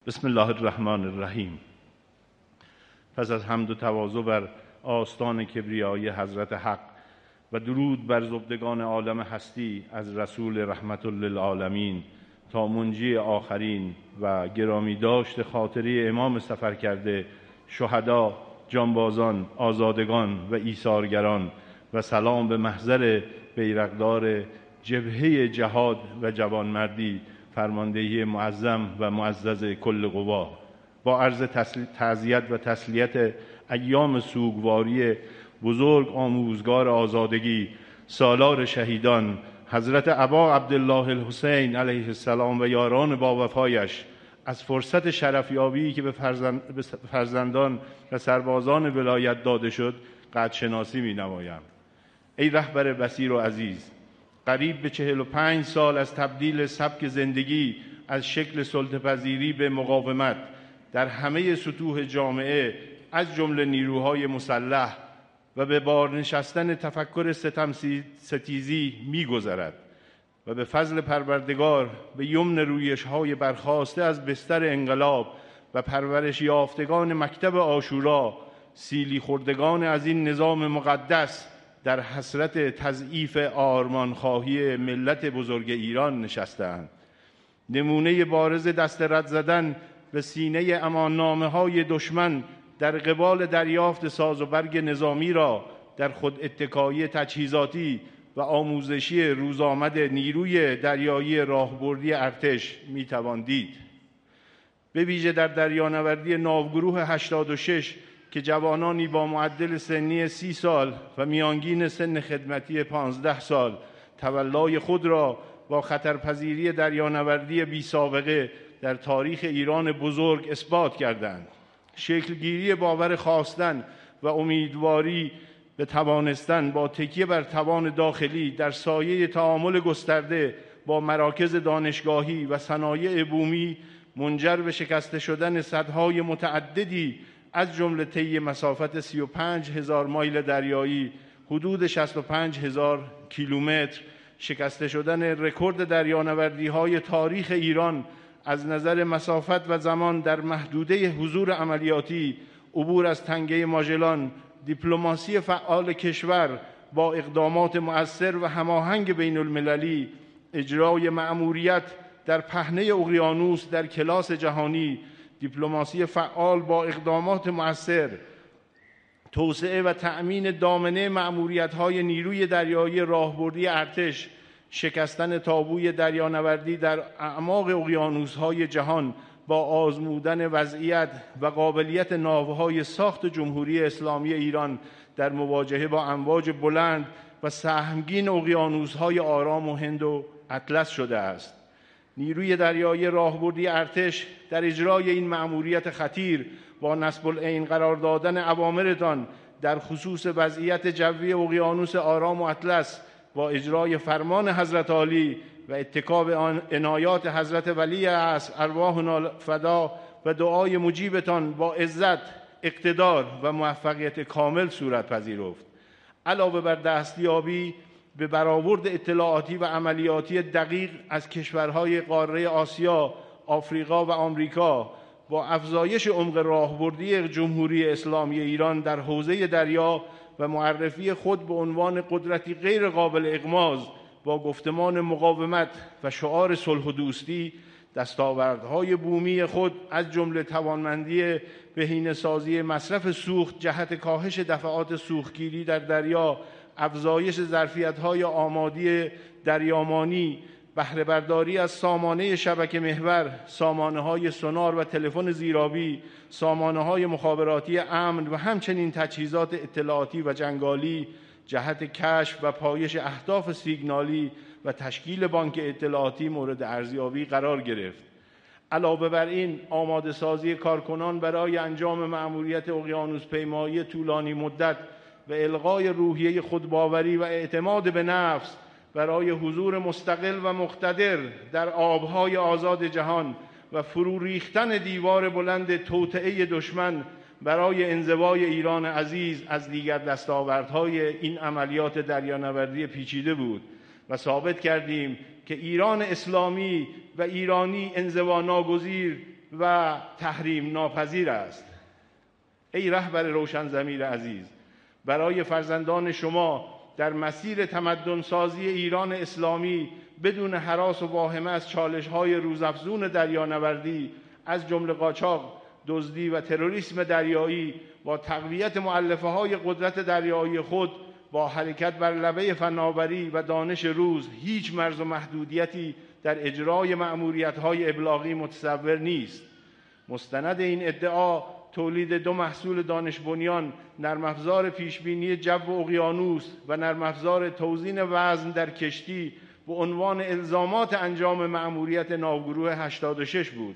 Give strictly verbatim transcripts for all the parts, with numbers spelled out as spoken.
بسم الله الرحمن الرحیم. پس از حمد و تواضع بر آستان کبریای حضرت حق و درود بر زبدگان عالم هستی از رسول رحمت للعالمین تا منجی آخرین و گرامی داشت خاطره امام سفر کرده، شهدا، جانبازان، آزادگان و ایثارگران و سلام به محضر بیرقدار جبهه جهاد و جوانمردی، فرماندهی معظم و معزز کل قوا. با عرض تعزیت و تسلیت ایام سوگواری بزرگ آموزگار آزادگی، سالار شهیدان حضرت ابا عبدالله الحسین علیه السلام و یاران با وفایش، از فرصت شرفیابی که به فرزندان و سربازان ولایت داده شد قدر شناسی می نمایم. ای رهبر بصیر و عزیز، قریب به چهل و پنج سال از تبدیل سبک زندگی از شکل سلطه‌پذیری به مقاومت در همه سطوح جامعه از جمله نیروهای مسلح و به بار نشستن تفکر ستم ستیزی می گذرد و به فضل پروردگار به یمن رویش‌های برخاسته از بستر انقلاب و پرورش یافتگان مکتب عاشورا، سیلی خوردگان از این نظام مقدس در حسرت تضعیف آرمانخواهی ملت بزرگ ایران نشستند. نمونه بارز دست رد زدن به سینه اماننامه‌های دشمن در قبال دریافت ساز و برگ نظامی را در خود اتکایی تجهیزاتی و آموزشی روزآمد نیروی دریایی راهبردی ارتش میتوان دید. به ویژه در دریانوردی ناوگروه هشتاد و شش که جوانانی با معدل سنی سی سال و میانگین سن خدمتی پانزده سال تولای خود را با خطرپذیری دریانوردی بی سابقه در تاریخ ایران بزرگ اثبات کردند. شکلگیری باور خواستن و امیدواری به توانستن با تکیه بر توان داخلی در سایه تعامل گسترده با مراکز دانشگاهی و صنایع بومی منجر به شکسته شدن سدهای متعددی از جمله طی مسافت سی و پنج هزار مایل دریایی، حدود شصت و پنج هزار کیلومتر، شکسته شدن رکورد دریانوردی‌های تاریخ ایران از نظر مسافت و زمان در محدوده حضور عملیاتی، عبور از تنگه ماژلان، دیپلماسی فعال کشور با اقدامات مؤثر و هماهنگ بین المللی، اجرای مأموریت در پهنه اقیانوس در کلاس جهانی، دیپلماسی فعال با اقدامات مؤثر، توسعه و تأمین دامنه مأموریت‌های نیروی دریایی راهبردی ارتش، شکستن تابوی دریانوردی در اعماق اقیانوس‌های جهان با آزمودن وضعیت و قابلیت ناوهای ساخت جمهوری اسلامی ایران در مواجهه با امواج بلند و سهمگین اقیانوس‌های آرام و هند و اطلس شده است. نیروی دریایی راهبردی ارتش در اجرای این مأموریت خطیر با نصب العین قرار دادن اوامرتان در خصوص وضعیت جوی اقیانوس آرام و اطلس با اجرای فرمان حضرت عالی و اتکا به عنایات حضرت ولی عصر ارواحنا فدا و دعای مجیبتان با عزت، اقتدار و موفقیت کامل صورت پذیرفت. علاوه بر دستیابی به برآورد اطلاعاتی و عملیاتی دقیق از کشورهای قاره آسیا، آفریقا و آمریکا، با افزایش عمق راهبردی جمهوری اسلامی ایران در حوزه دریا و معرفی خود به عنوان قدرتی غیر قابل اغماض با گفتمان مقاومت و شعار صلح و دوستی، دستاوردهای بومی خود از جمله توانمندی بهینه‌سازی مصرف سوخت جهت کاهش دفعات سوختگیری در دریا، افزایش ظرفیت‌های آمادی دریامانی، بهره برداری از سامانه شبکه محور، سامانه‌های سونار و تلفن زیرآبی، سامانه‌های مخابراتی امن و همچنین تجهیزات اطلاعاتی و جنگالی جهت کشف و پایش اهداف سیگنالی و تشکیل بانک اطلاعاتی مورد ارزیابی قرار گرفت. علاوه بر این، آماده سازی کارکنان برای انجام مأموریت اقیانوس پیمایی طولانی مدت و الغای روحیه خودباوری و اعتماد به نفس برای حضور مستقل و مقتدر در آبهای آزاد جهان و فرو ریختن دیوار بلند توطئه دشمن برای انزوای ایران عزیز از دیگر دستاوردهای این عملیات دریانوردی پیچیده بود و ثابت کردیم که ایران اسلامی و ایرانی انزوا ناگزیر و تحریم ناپذیر است. ای رهبر روشن ضمیر عزیز، برای فرزندان شما در مسیر تمدن سازی ایران اسلامی بدون هراس و واهمه از چالش‌های روزافزون دریانوردی از جمله قاچاق، دزدی و تروریسم دریایی با تقویت مؤلفه‌های قدرت دریایی خود با حرکت بر لبه فناوری و دانش روز هیچ مرز و محدودیتی در اجرای مأموریت‌های ابلاغی متصور نیست. مستند این ادعا تولید دو محصول دانش بنیان، نرم افزار پیشبینی جو و اقیانوس و نرم افزار توزین وزن در کشتی به عنوان الزامات انجام مأموریت ناوگروه هشتاد و شش بود.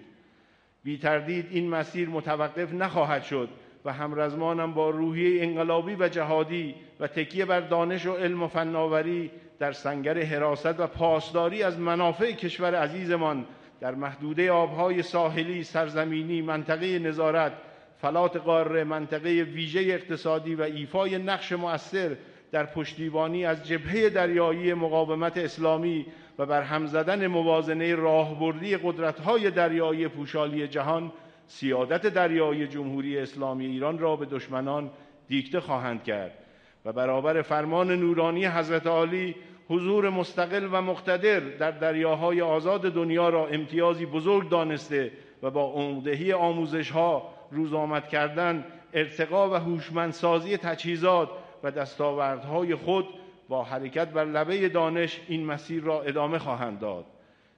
بی تردید این مسیر متوقف نخواهد شد و همرزمانم با روحیه انقلابی و جهادی و تکیه بر دانش و علم و فناوری در سنگر حراست و پاسداری از منافع کشور عزیزمان در محدوده آبهای ساحلی، سرزمینی، منطقه نظارت، فلات قاره، منطقه ویژه اقتصادی و ایفای نقش مؤثر در پشتیبانی از جبهه دریایی مقاومت اسلامی و بر هم زدن موازنه راهبردی قدرت‌های دریایی پوشالی جهان، سیادت دریایی جمهوری اسلامی ایران را به دشمنان دیکته خواهند کرد و برابر فرمان نورانی حضرت عالی حضور مستقل و مقتدر در دریاهای آزاد دنیا را امتیازی بزرگ دانسته و با عمدگی آموزش‌ها، روزآمد کردن، ارتقا و هوشمندسازی تجهیزات و دستاوردهای خود با حرکت بر لبه دانش این مسیر را ادامه خواهند داد.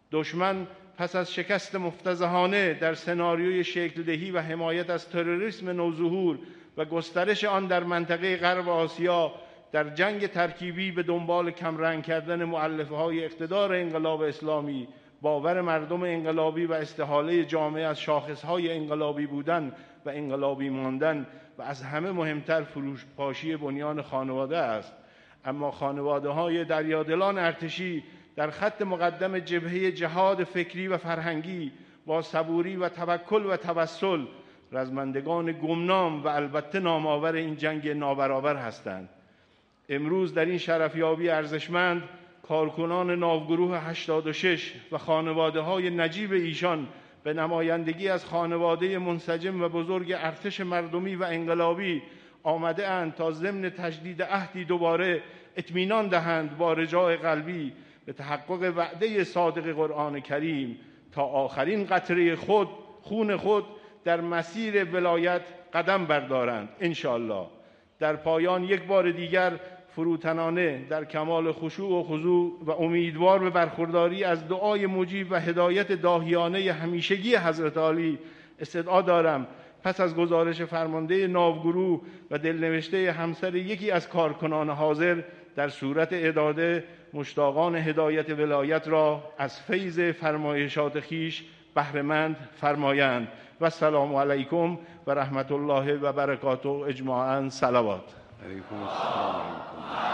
دشمن پس از شکست مفتضحانه در سناریوی شکل‌دهی و حمایت از تروریسم نوظهور و گسترش آن در منطقه غرب آسیا، در جنگ ترکیبی به دنبال کمرنگ کردن مؤلفه‌های اقتدار انقلاب اسلامی، باور مردم انقلابی و استحاله جامعه از شاخصهای انقلابی بودن و انقلابی ماندن و از همه مهمتر فروپاشی بنیان خانواده است. اما خانواده‌های دریادلان ارتشی در خط مقدم جبهه جهاد فکری و فرهنگی با صبوری و توکل و توسل رزمندگان گمنام و البته نامآور این جنگ نابرابر هستند. امروز در این شرفیابی ارزشمند کارکنان ناوگروه هشتاد و شش و خانواده‌های نجیب ایشان به نمایندگی از خانواده منسجم و بزرگ ارتش مردمی و انقلابی آمده اند تا ضمن تجدید عهدی دوباره اطمینان دهند با رجاء قلبی به تحقق وعده صادق قرآن کریم تا آخرین قطره خود خون خود در مسیر ولایت قدم بردارند انشاءالله. در پایان یک بار دیگر فروتنانه در کمال خشوع و خضوع و امیدوار به برخورداری از دعای مجیب و هدایت داهیانه همیشگی حضرت عالی استدعا دارم پس از گزارش فرمانده ناوگروه و دلنوشته همسر یکی از کارکنان حاضر در صورت اعداد مشتاقان هدایت ولایت را از فیض فرمایشات خیش بهره‌مند فرمایند. و السلام علیکم و رحمت الله و برکاته اجماعاً. صلوات. علیکم السلام.